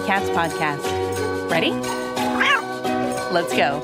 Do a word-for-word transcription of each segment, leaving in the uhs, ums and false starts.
Cats podcast. Ready? Let's go.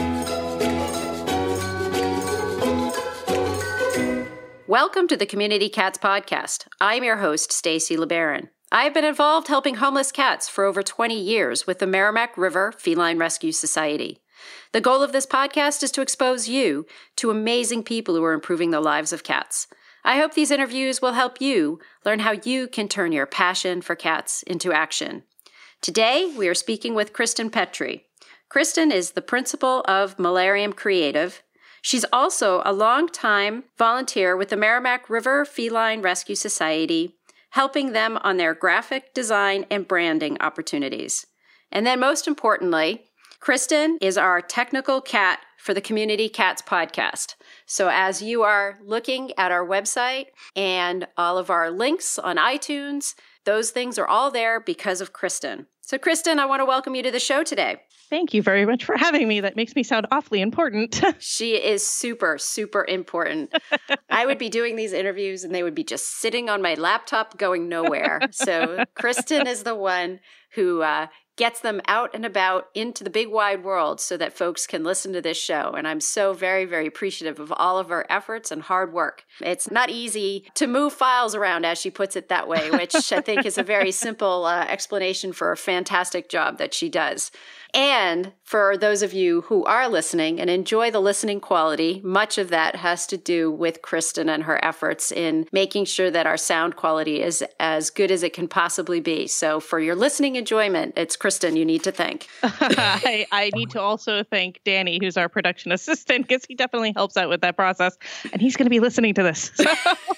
Welcome to the Community Cats podcast. I'm your host, Stacy LeBaron. I've been involved helping homeless cats for over twenty years with the Merrimack River Feline Rescue Society. The goal of this podcast is to expose you to amazing people who are improving the lives of cats. I hope these interviews will help you learn how you can turn your passion for cats into action. Today, we are speaking with Kristen Petry. Kristen is the principal of Malarium Creative. She's also a longtime volunteer with the Merrimack River Feline Rescue Society, helping them on their graphic design and branding opportunities. And then most importantly, Kristen is our technical cat for the Community Cats podcast. So as you are looking at our website and all of our links on iTunes, those things are all there because of Kristen. So Kristen, I want to welcome you to the show today. Thank you very much for having me. That makes me sound awfully important. She is super, super important. I would be doing these interviews and they would be just sitting on my laptop going nowhere. So Kristen is the one who uh, gets them out and about into the big wide world so that folks can listen to this show. And I'm so very, very appreciative of all of her efforts and hard work. It's not easy to move files around, as she puts it that way, which I think is a very simple uh, explanation for a fantastic job that she does. And for those of you who are listening and enjoy the listening quality, much of that has to do with Kristen and her efforts in making sure that our sound quality is as good as it can possibly be. So for your listening enjoyment, it's Kristen you need to thank. I, I need to also thank Danny, who's our production assistant, because he definitely helps out with that process. And he's going to be listening to this. So.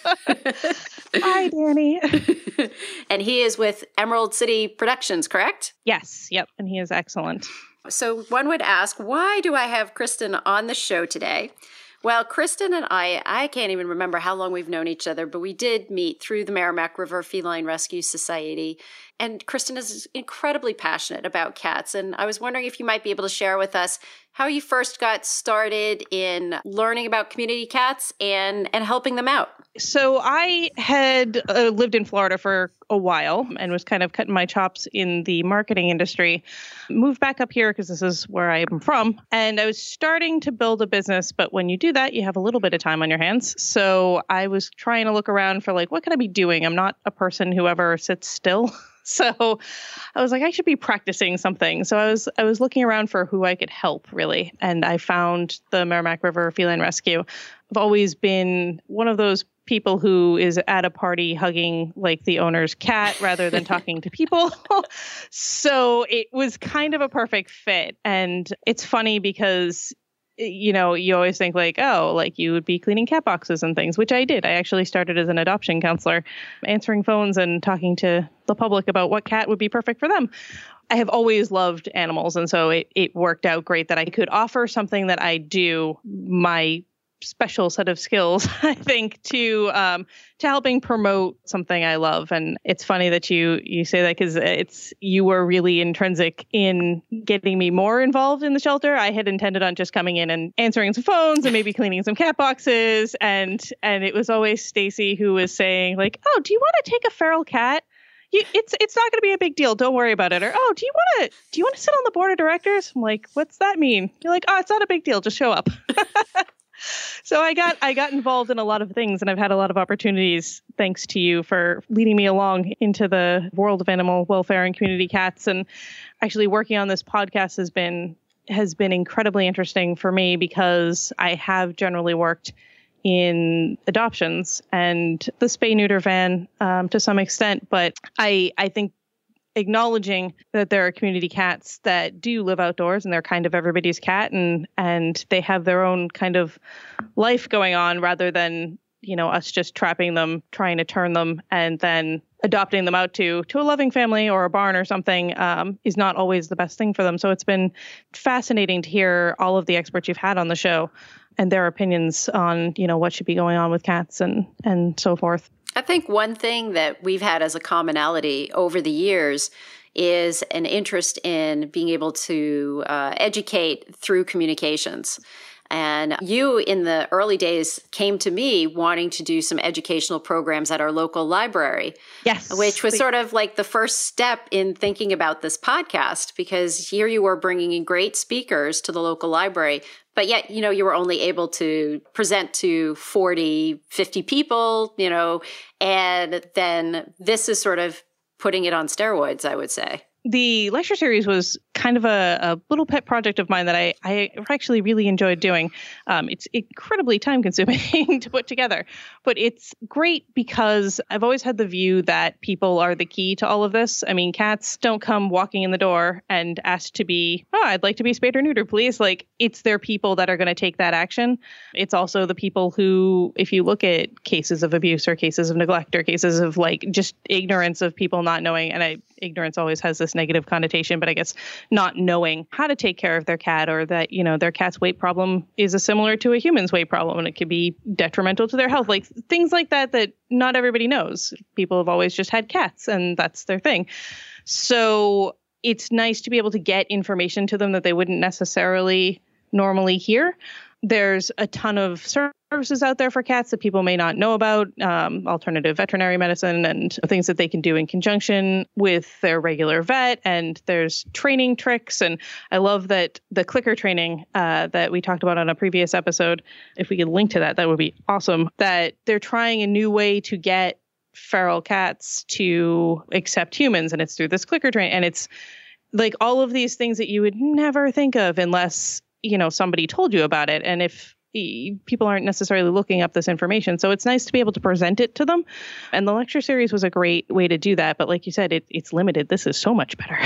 Hi, Danny. And he is with Emerald City Productions, correct? Yes. Yep. And he is excellent. So one would ask, why do I have Kristen on the show today? Well, Kristen and I, I can't even remember how long we've known each other, but we did meet through the Merrimack River Feline Rescue Society. And Kristen is incredibly passionate about cats. And I was wondering if you might be able to share with us how you first got started in learning about community cats and, and helping them out. So I had uh, lived in Florida for a while and was kind of cutting my chops in the marketing industry. Moved back up here because this is where I am from. And I was starting to build a business. But when you do that, you have a little bit of time on your hands. So I was trying to look around for like, what can I be doing? I'm not a person who ever sits still. So I was like, I should be practicing something. So I was I was looking around for who I could help, really. And I found the Merrimack River Feline Rescue. I've always been one of those people who is at a party hugging like the owner's cat rather than talking to people. So it was kind of a perfect fit. And it's funny because you know, you always think like, oh, like you would be cleaning cat boxes and things, which I did. I actually started as an adoption counselor, answering phones and talking to the public about what cat would be perfect for them. I have always loved animals. And so it, it worked out great that I could offer something that I do, my special set of skills, I think, to um, to helping promote something I love. And it's funny that you you say that because it's you were really intrinsic in getting me more involved in the shelter. I had intended on just coming in and answering some phones and maybe cleaning some cat boxes. And and it was always Stacy who was saying like, oh, do you want to take a feral cat? You, it's it's not going to be a big deal. Don't worry about it. Or, oh, do you want to do you want to sit on the board of directors? I'm like, what's that mean? You're like, oh, it's not a big deal. Just show up. So I got I got involved in a lot of things, and I've had a lot of opportunities thanks to you for leading me along into the world of animal welfare and community cats. And actually working on this podcast has been has been incredibly interesting for me because I have generally worked in adoptions and the spay neuter van um, to some extent. But I I think acknowledging that there are community cats that do live outdoors and they're kind of everybody's cat and and they have their own kind of life going on rather than, you know, us just trapping them, trying to turn them and then adopting them out to to a loving family or a barn or something um, is not always the best thing for them. So it's been fascinating to hear all of the experts you've had on the show and their opinions on, you know, what should be going on with cats and and so forth. I think one thing that we've had as a commonality over the years is an interest in being able to uh, educate through communications. And you, in the early days, came to me wanting to do some educational programs at our local library. Yes. Which was sort of like the first step in thinking about this podcast, because here you were bringing in great speakers to the local library. But yet, you know, you were only able to present to forty, fifty people, you know, and then this is sort of putting it on steroids, I would say. The lecture series was kind of a, a little pet project of mine that I, I actually really enjoyed doing. Um, it's incredibly time consuming to put together, but it's great because I've always had the view that people are the key to all of this. I mean, cats don't come walking in the door and ask to be, oh, I'd like to be spayed or neutered, please. Like, it's their people that are going to take that action. It's also the people who, if you look at cases of abuse or cases of neglect or cases of like just ignorance of people not knowing, and I ignorance always has this negative connotation, but I guess not knowing how to take care of their cat, or that, you know, their cat's weight problem is a similar to a human's weight problem and it could be detrimental to their health. Like things like that, that not everybody knows. People have always just had cats and that's their thing. So it's nice to be able to get information to them that they wouldn't necessarily normally hear. There's a ton of services out there for cats that people may not know about, um, alternative veterinary medicine and things that they can do in conjunction with their regular vet. And there's training tricks. And I love that the clicker training uh, that we talked about on a previous episode, if we could link to that, that would be awesome, that they're trying a new way to get feral cats to accept humans. And it's through this clicker training. And it's like all of these things that you would never think of unless, you know, somebody told you about it. And if people aren't necessarily looking up this information. So it's nice to be able to present it to them. And the lecture series was a great way to do that. But like you said, it, it's limited. This is so much better.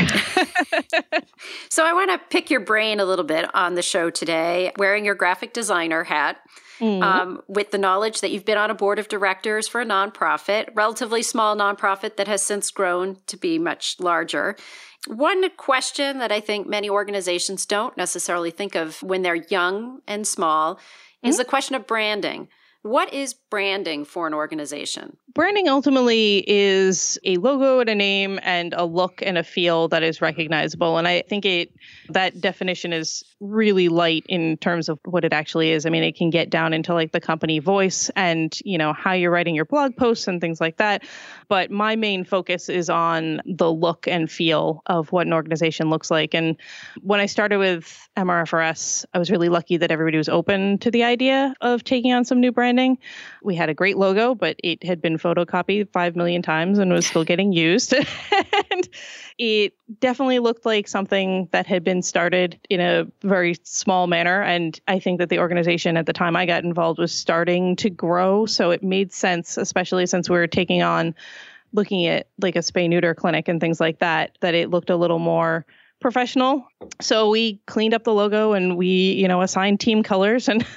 So I want to pick your brain a little bit on the show today, wearing your graphic designer hat. Mm-hmm. Um, with the knowledge that you've been on a board of directors for a nonprofit, relatively small nonprofit that has since grown to be much larger. One question that I think many organizations don't necessarily think of when they're young and small mm-hmm. is the question of branding. What is branding for an organization? Branding ultimately is a logo and a name and a look and a feel that is recognizable. And I think it that definition is really light in terms of what it actually is. I mean, it can get down into like the company voice and, you know, how you're writing your blog posts and things like that. But my main focus is on the look and feel of what an organization looks like. And when I started with M R F R S, I was really lucky that everybody was open to the idea of taking on some new branding. We had a great logo, but it had been photocopied five million times and was still getting used. And it definitely looked like something that had been started in a very small manner. And I think that the organization at the time I got involved was starting to grow. So it made sense, especially since we were taking on looking at like a spay neuter clinic and things like that, that it looked a little more professional. So we cleaned up the logo and we, you know, assigned team colors and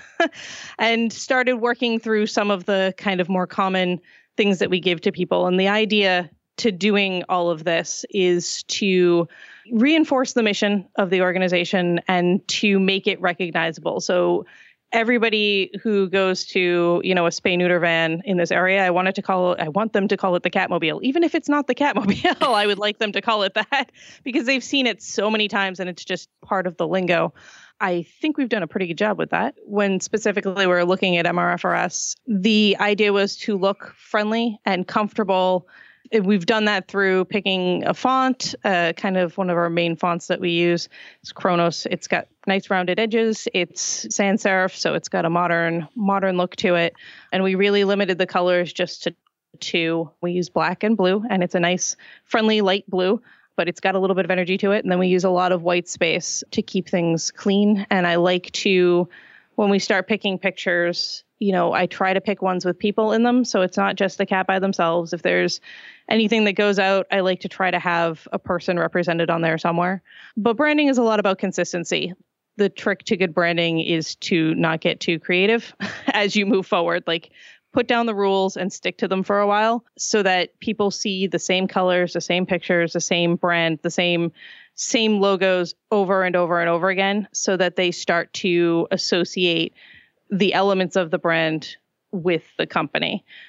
and started working through some of the kind of more common things that we give to people. And the idea to doing all of this is to reinforce the mission of the organization and to make it recognizable. So everybody who goes to, you know, a spay neuter van in this area, I wanted to call it, I want them to call it the Catmobile. Even if it's not the Catmobile, I would like them to call it that because they've seen it so many times and it's just part of the lingo. I think we've done a pretty good job with that. When specifically we're looking at M R F R S, the idea was to look friendly and comfortable. We've done that through picking a font, uh, kind of one of our main fonts that we use. It's Kronos. It's got nice rounded edges. It's sans serif, so it's got a modern, modern look to it. And we really limited the colors just to two. We use black and blue, and it's a nice, friendly, light blue, but it's got a little bit of energy to it. And then we use a lot of white space to keep things clean. And I like to, when we start picking pictures, you know, I try to pick ones with people in them. So it's not just the cat by themselves. If there's anything that goes out, I like to try to have a person represented on there somewhere. But branding is a lot about consistency. The trick to good branding is to not get too creative as you move forward. Like put down the rules and stick to them for a while so that people see the same colors, the same pictures, the same brand, the same same logos over and over and over again so that they start to associate the elements of the brand with the company.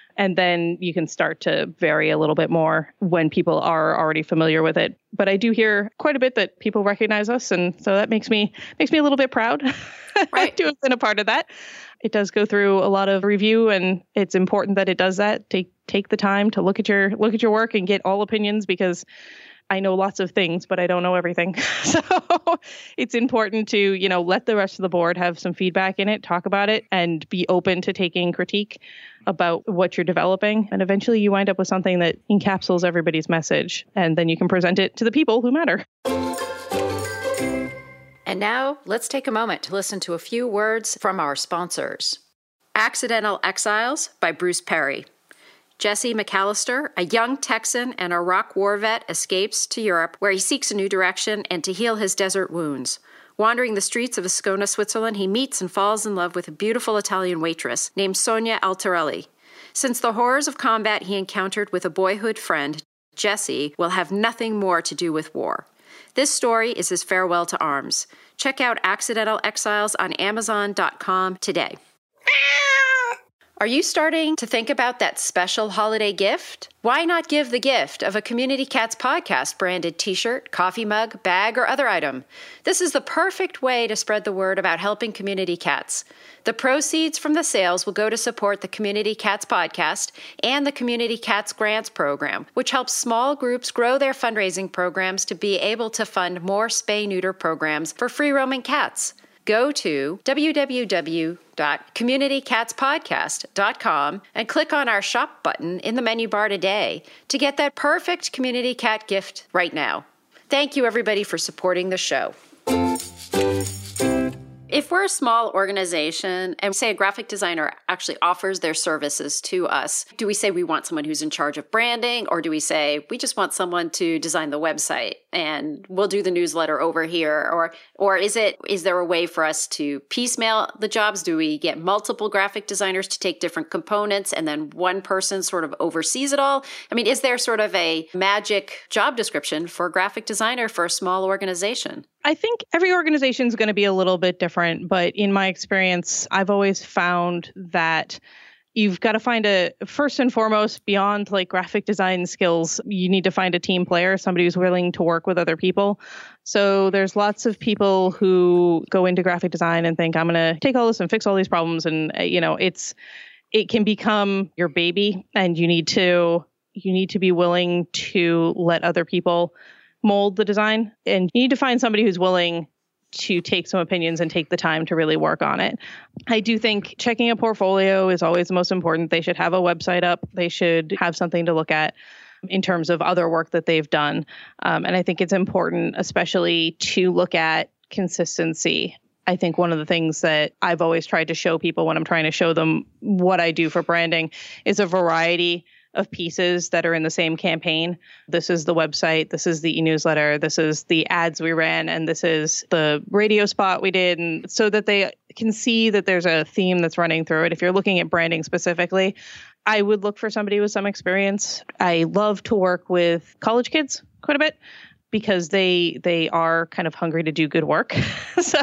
And then you can start to vary a little bit more when people are already familiar with it. But I do hear quite a bit that people recognize us. And so that makes me makes me a little bit proud Right. to have been a part of that. It does go through a lot of review, and it's important that it does that. Take take the time to look at your look at your work and get all opinions, because I know lots of things, but I don't know everything. So it's important to, you know, let the rest of the board have some feedback in it, talk about it, and be open to taking critique about what you're developing. And eventually you wind up with something that encapsulates everybody's message, and then you can present it to the people who matter. And now let's take a moment to listen to a few words from our sponsors. Accidental Exiles by Bruce Perry. Jesse McAllister, a young Texan and Iraq war vet, escapes to Europe, where he seeks a new direction and to heal his desert wounds. Wandering the streets of Ascona, Switzerland, he meets and falls in love with a beautiful Italian waitress named Sonia Altarelli. Since the horrors of combat he encountered with a boyhood friend, Jesse will have nothing more to do with war. This story is his farewell to arms. Check out Accidental Exiles on Amazon dot com today. Are you starting to think about that special holiday gift? Why not give the gift of a Community Cats podcast branded t-shirt, coffee mug, bag, or other item? This is the perfect way to spread the word about helping community cats. The proceeds from the sales will go to support the Community Cats podcast and the Community Cats Grants program, which helps small groups grow their fundraising programs to be able to fund more spay-neuter programs for free-roaming cats. Go to w w w dot community cats podcast dot com and click on our shop button in the menu bar today to get that perfect community cat gift right now. Thank you, everybody, for supporting the show. If we're a small organization and say a graphic designer actually offers their services to us, do we say we want someone who's in charge of branding, or do we say we just want someone to design the website and we'll do the newsletter over here? Or or is it is there a way for us to piecemeal the jobs? Do we get multiple graphic designers to take different components and then one person sort of oversees it all? I mean, is there sort of a magic job description for a graphic designer for a small organization? I think every organization is going to be a little bit different, but in my experience, I've always found that you've got to find a, first and foremost, beyond like graphic design skills, you need to find a team player, somebody who's willing to work with other people. So there's lots of people who go into graphic design and think, I'm going to take all this and fix all these problems. And, uh, you know, it's, it can become your baby, and you need to, you need to be willing to let other people mold the design, and you need to find somebody who's willing to take some opinions and take the time to really work on it. I do think checking a portfolio is always the most important. They should have a website up. They should have something to look at in terms of other work that they've done. Um, and I think it's important, especially to look at consistency. I think one of the things that I've always tried to show people when I'm trying to show them what I do for branding is a variety of pieces that are in the same campaign. This is the website, this is the e-newsletter, this is the ads we ran, and this is the radio spot we did, and so that they can see that there's a theme that's running through it. If you're looking at branding specifically, I would look for somebody with some experience. I love to work with college kids quite a bit because they they are kind of hungry to do good work. so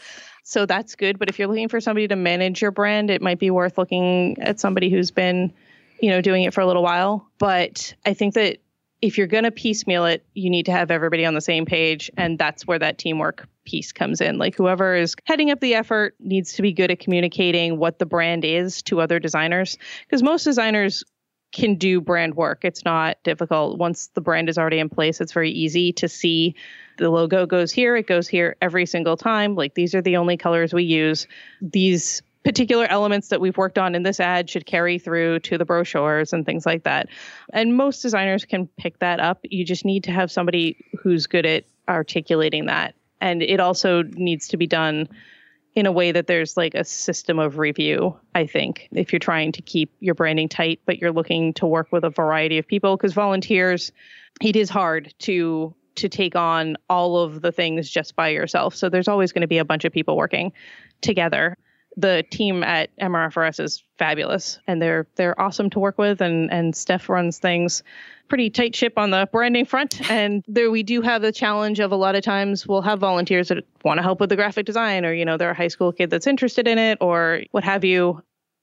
so that's good. But if you're looking for somebody to manage your brand, it might be worth looking at somebody who's been, you know, doing it for a little while. But I think that if you're going to piecemeal it, you need to have everybody on the same page. And that's where that teamwork piece comes in. Like whoever is heading up the effort needs to be good at communicating what the brand is to other designers, because most designers can do brand work. It's not difficult. Once the brand is already in place, it's very easy to see the logo goes here. It goes here every single time. Like these are the only colors we use. These particular elements that we've worked on in this ad should carry through to the brochures and things like that. And most designers can pick that up. You just need to have somebody who's good at articulating that. And it also needs to be done in a way that there's like a system of review, I think, if you're trying to keep your branding tight, but you're looking to work with a variety of people, because volunteers, it is hard to to take on all of the things just by yourself. So there's always going to be a bunch of people working together. The team at M R F R S is fabulous, and they're they're awesome to work with. And and Steph runs things pretty tight ship on the branding front. And there we do have the challenge of a lot of times we'll have volunteers that want to help with the graphic design, or you know they're a high school kid that's interested in it, or what have you.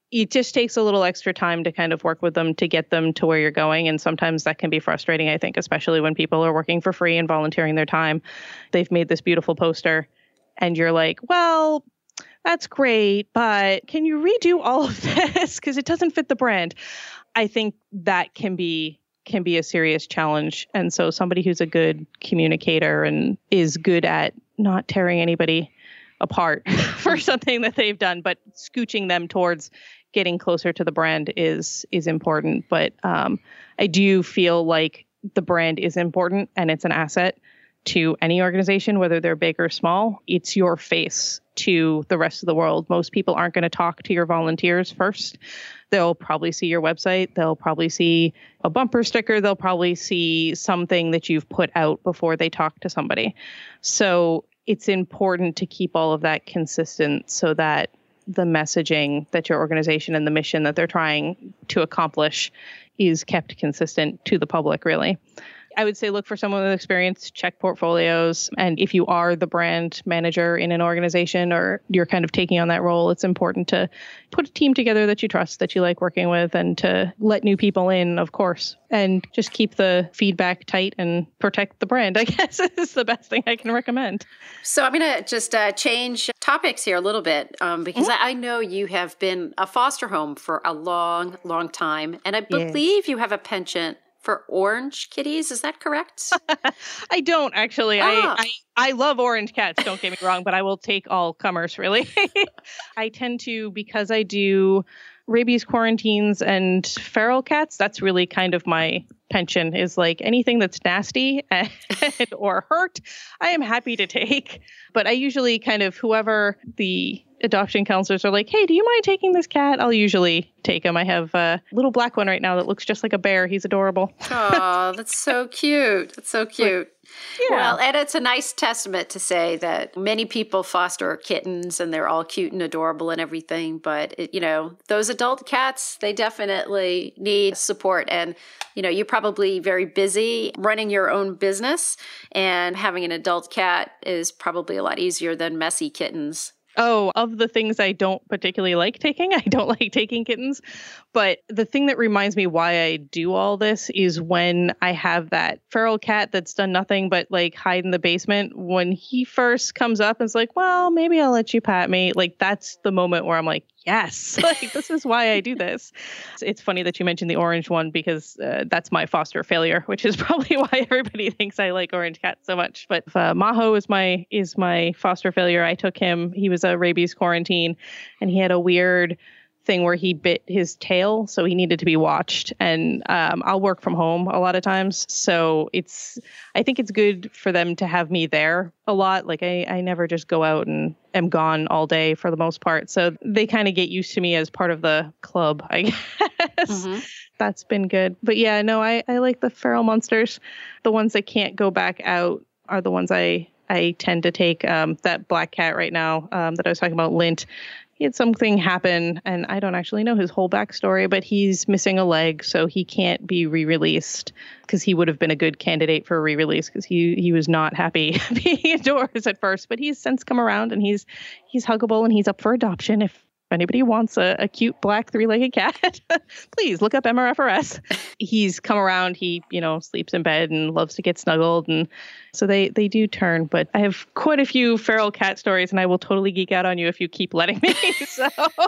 it just takes a little extra time to kind of work with them to get them to where you're going. And sometimes that can be frustrating, I think, especially when people are working for free and volunteering their time. They've made this beautiful poster and you're like, well, that's great, but can you redo all of this? Because it doesn't fit the brand. I think that can be can be a serious challenge. And so somebody who's a good communicator and is good at not tearing anybody apart for something that they've done, but scooching them towards getting closer to the brand is is important. But um, I do feel like the brand is important and it's an asset to any organization, whether they're big or small. It's your face to the rest of the world. Most people aren't going to talk to your volunteers first. They'll probably see your website. They'll probably see a bumper sticker. They'll probably see something that you've put out before they talk to somebody. So it's important to keep all of that consistent so that the messaging that your organization and the mission that they're trying to accomplish is kept consistent to the public, really. I would say look for someone with experience, check portfolios. And if you are the brand manager in an organization or you're kind of taking on that role, it's important to put a team together that you trust, that you like working with, and to let new people in, of course, and just keep the feedback tight and protect the brand, I guess is the best thing I can recommend. So I'm going to just uh, change topics here a little bit um, because mm-hmm. I, I know you have been a foster home for a long, long time. And I believe yeah. you have a penchant for orange kitties. Is that correct? I don't actually. Ah. I, I I love orange cats. Don't get me wrong, but I will take all comers, really. I tend to, because I do rabies quarantines and feral cats, that's really kind of my penchant, is like anything that's nasty and, or hurt, I am happy to take. But I usually kind of, whoever the adoption counselors are like, hey, do you mind taking this cat? I'll usually take him. I have a little black one right now that looks just like a bear. He's adorable. Oh, that's so cute. That's so cute. Yeah. Well, and it's a nice testament to say that many people foster kittens and they're all cute and adorable and everything. But, it, you know, those adult cats, they definitely need support. And, you know, you're probably very busy running your own business, and having an adult cat is probably a lot easier than messy kittens. Oh, of the things I don't particularly like taking, I don't like taking kittens. But the thing that reminds me why I do all this is when I have that feral cat that's done nothing but like hide in the basement. When he first comes up and is like, well, maybe I'll let you pat me. Like, that's the moment where I'm like, yes, like this is why I do this. It's funny that you mentioned the orange one, because uh, that's my foster failure, which is probably why everybody thinks I like orange cats so much. But uh, Maho is my is my foster failure. I took him. He was a rabies quarantine, and he had a weird thing where he bit his tail, so he needed to be watched. And um, I'll work from home a lot of times, so it's I think it's good for them to have me there a lot. Like I, I never just go out and am gone all day for the most part, so they kind of get used to me as part of the club, I guess. Mm-hmm. That's been good. But yeah, no, I, I like the feral monsters. The ones that can't go back out are the ones I I tend to take. Um, that black cat right now um, that I was talking about, Lint. He had something happen, and I don't actually know his whole backstory, but he's missing a leg, so he can't be re-released, because he would have been a good candidate for a re-release, because he he was not happy being indoors at first. But he's since come around, and he's he's huggable, and he's up for adoption. If anybody wants a, a cute black three-legged cat, please look up M R F R S. He's come around. He, you know, sleeps in bed and loves to get snuggled. And so they, they do turn. But I have quite a few feral cat stories, and I will totally geek out on you if you keep letting me. So...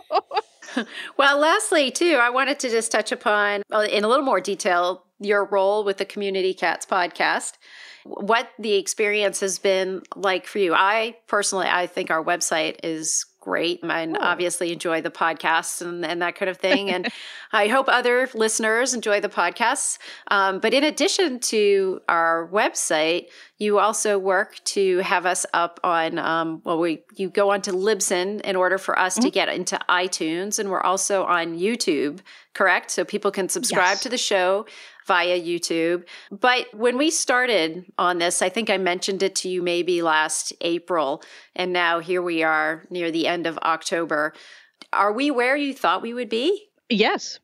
Well, lastly, too, I wanted to just touch upon, in a little more detail, your role with the Community Cats podcast, what the experience has been like for you. I personally, I think our website is great. And oh. obviously enjoy the podcasts and, and that kind of thing. And I hope other listeners enjoy the podcasts. Um, but in addition to our website, you also work to have us up on, um, well, we you go onto Libsyn in order for us mm-hmm. to get into iTunes. And we're also on YouTube, correct? So people can subscribe yes. to the show via YouTube. But when we started on this, I think I mentioned it to you maybe last April, and now here we are near the end of October. Are we where you thought we would be? Yes.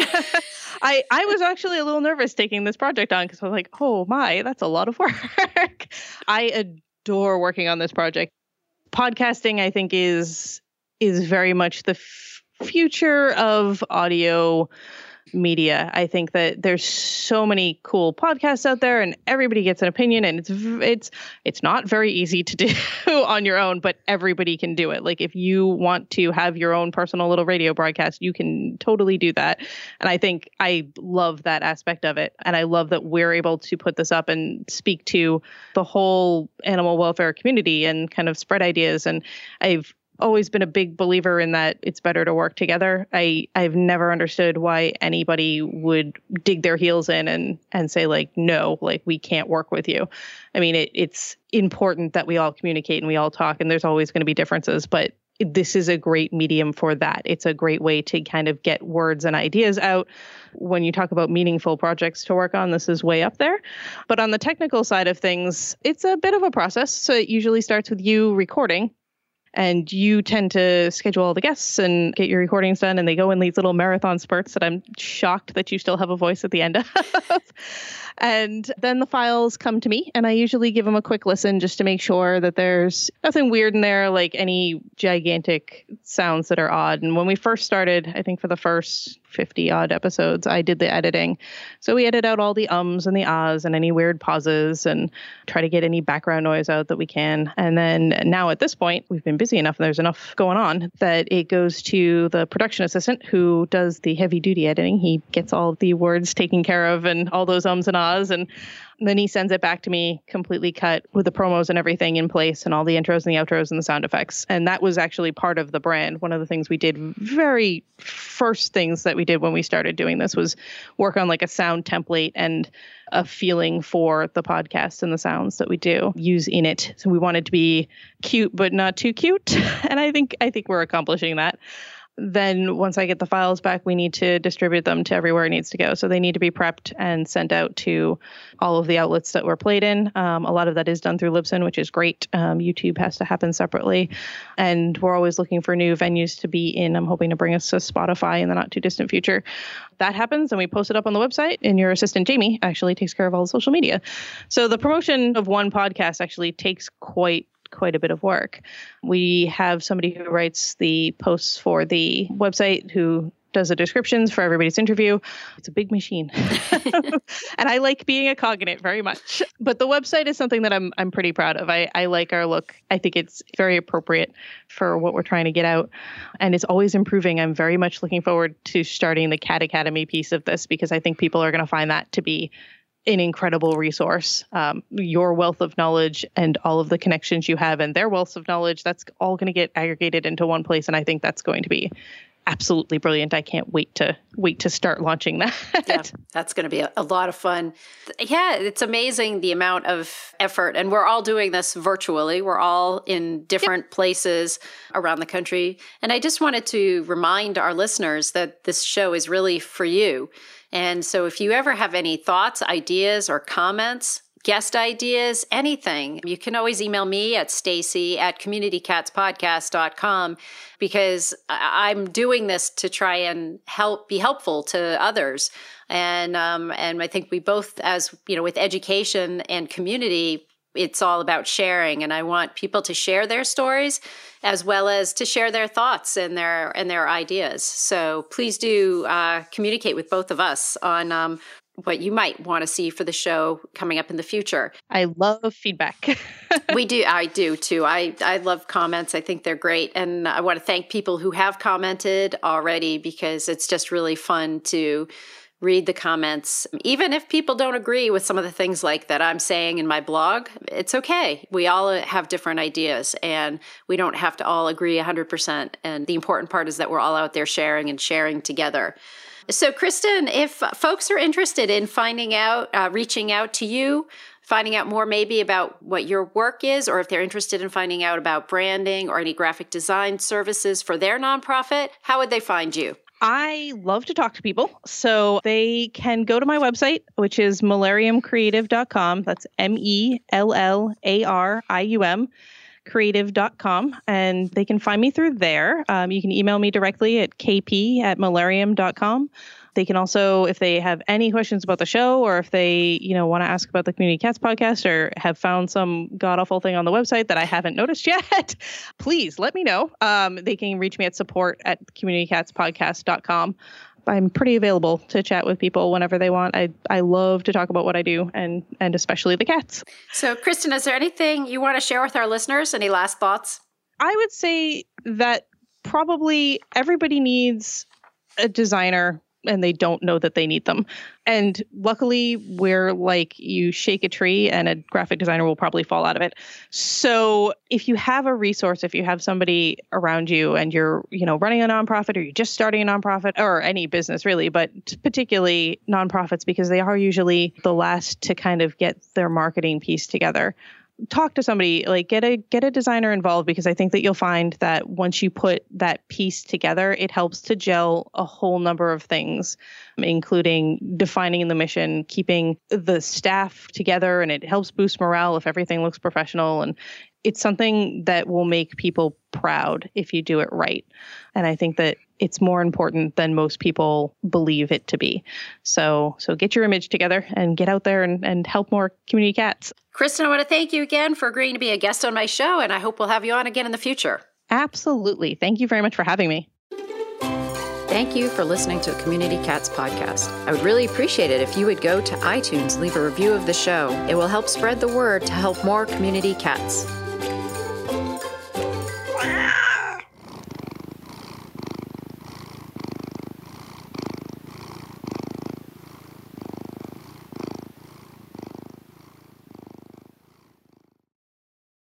I I was actually a little nervous taking this project on, because I was like, oh my, that's a lot of work. I adore working on this project. Podcasting, I think, is is very much the f- future of audio media. I think that there's so many cool podcasts out there and everybody gets an opinion, and it's it's it's not very easy to do on your own, but everybody can do it. Like if you want to have your own personal little radio broadcast, you can totally do that. And I think I love that aspect of it. And I love that we're able to put this up and speak to the whole animal welfare community and kind of spread ideas. And I've always been a big believer in that it's better to work together. I, I've never understood why anybody would dig their heels in and, and say like, no, like we can't work with you. I mean, it, it's important that we all communicate and we all talk, and there's always going to be differences, but this is a great medium for that. It's a great way to kind of get words and ideas out. When you talk about meaningful projects to work on, this is way up there. But on the technical side of things, it's a bit of a process. So it usually starts with you recording. And you tend to schedule all the guests and get your recordings done. And they go in these little marathon spurts that I'm shocked that you still have a voice at the end of. And then the files come to me, and I usually give them a quick listen just to make sure that there's nothing weird in there, like any gigantic sounds that are odd. And when we first started, I think for the first fifty odd episodes, I did the editing. So we edit out all the ums and the ahs and any weird pauses and try to get any background noise out that we can. And then now at this point, we've been busy enough and there's enough going on that it goes to the production assistant who does the heavy duty editing. He gets all the words taken care of and all those ums and ahs. And then he sends it back to me completely cut with the promos and everything in place and all the intros and the outros and the sound effects. And that was actually part of the brand. One of the things we did, very first things that we did when we started doing this, was work on like a sound template and a feeling for the podcast and the sounds that we do use in it. So we wanted to be cute, but not too cute. And I think I think we're accomplishing that. Then once I get the files back, we need to distribute them to everywhere it needs to go. So they need to be prepped and sent out to all of the outlets that we're played in. Um, a lot of that is done through Libsyn, which is great. Um, YouTube has to happen separately. And we're always looking for new venues to be in. I'm hoping to bring us to Spotify in the not too distant future. That happens and we post it up on the website, and your assistant, Jamie, actually takes care of all the social media. So the promotion of one podcast actually takes quite quite a bit of work. We have somebody who writes the posts for the website, who does the descriptions for everybody's interview. It's a big machine. And I like being a cog in it very much. But the website is something that I'm I'm pretty proud of. I, I like our look. I think it's very appropriate for what we're trying to get out. And it's always improving. I'm very much looking forward to starting the Cat Academy piece of this, because I think people are going to find that to be an incredible resource. Um, your wealth of knowledge and all of the connections you have and their wealth of knowledge, that's all going to get aggregated into one place. And I think that's going to be absolutely brilliant. I can't wait to wait to start launching that. Yeah, that's going to be a, a lot of fun. Yeah, it's amazing the amount of effort. And we're all doing this virtually. We're all in different yep. places around the country. And I just wanted to remind our listeners that this show is really for you. And so if you ever have any thoughts, ideas, or comments, guest ideas, anything, you can always email me at Stacy at community cats podcast dot com, because I'm doing this to try and help be helpful to others. And um, and I think we both, as you know, with education and community, it's all about sharing. And I want people to share their stories as well as to share their thoughts and their and their ideas. So please do uh, communicate with both of us on um, what you might want to see for the show coming up in the future. I love feedback. We do. I do too. I, I love comments. I think they're great. And I want to thank people who have commented already, because it's just really fun to read the comments. Even if people don't agree with some of the things like that I'm saying in my blog, it's okay. We all have different ideas and we don't have to all agree one hundred percent. And the important part is that we're all out there sharing and sharing together. So Kristen, if folks are interested in finding out, uh, reaching out to you, finding out more maybe about what your work is, or if they're interested in finding out about branding or any graphic design services for their nonprofit, how would they find you? I love to talk to people, so they can go to my website, which is mellarium creative dot com. That's M E L L A R I U M, creative dot com, and they can find me through there. Um, you can email me directly at k p at mellarium dot com. They can also, if they have any questions about the show, or if they, you know, want to ask about the Community Cats podcast, or have found some god awful thing on the website that I haven't noticed yet, please let me know. Um, they can reach me at support at community cats podcast dot com. I'm pretty available to chat with people whenever they want. I I love to talk about what I do, and and especially the cats. So, Kristen, is there anything you want to share with our listeners? Any last thoughts? I would say that probably everybody needs a designer, and they don't know that they need them. And luckily, we're like, you shake a tree and a graphic designer will probably fall out of it. So if you have a resource, if you have somebody around you and you're, you know, running a nonprofit, or you're just starting a nonprofit, or any business really, but particularly nonprofits, because they are usually the last to kind of get their marketing piece together, talk to somebody, like get a get a designer involved, because I think that you'll find that once you put that piece together, it helps to gel a whole number of things, including defining the mission, keeping the staff together, and it helps boost morale if everything looks professional. And it's something that will make people proud if you do it right. And I think that it's more important than most people believe it to be. So so get your image together and get out there and, and help more community cats. Kristen, I want to thank you again for agreeing to be a guest on my show, and I hope we'll have you on again in the future. Absolutely. Thank you very much for having me. Thank you for listening to Community Cats Podcast. I would really appreciate it if you would go to iTunes and leave a review of the show. It will help spread the word to help more community cats.